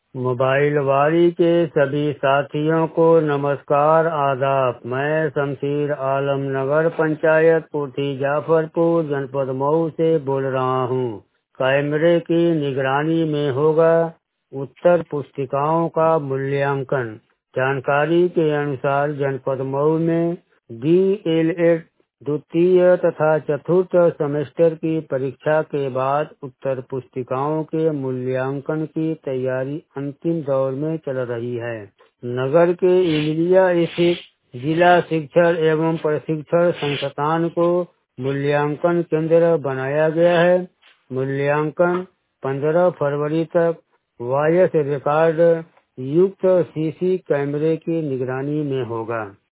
Mobile वारी के सभी साथियों को नमस्कार आदाब। मैं शमशीर आलम नगर पंचायत कोठी जाफरपुर जनपद मऊ से बोल रहा हूँ। कैमरे की निगरानी में होगा उत्तर पुस्तिकाओं का मूल्यांकन। जानकारी के अनुसार जनपद मऊ में DLED द्वितीय तथा चतुर्थ सेमेस्टर की परीक्षा के बाद उत्तर पुस्तिकाओं के मूल्यांकन की तैयारी अंतिम दौर में चल रही है। नगर के इमिलिया स्थित जिला शिक्षण एवं प्रशिक्षण संस्थान को मूल्यांकन केंद्र बनाया गया है। मूल्यांकन 15 फरवरी तक वॉइस रिकॉर्ड युक्त CC कैमरे की निगरानी में होगा।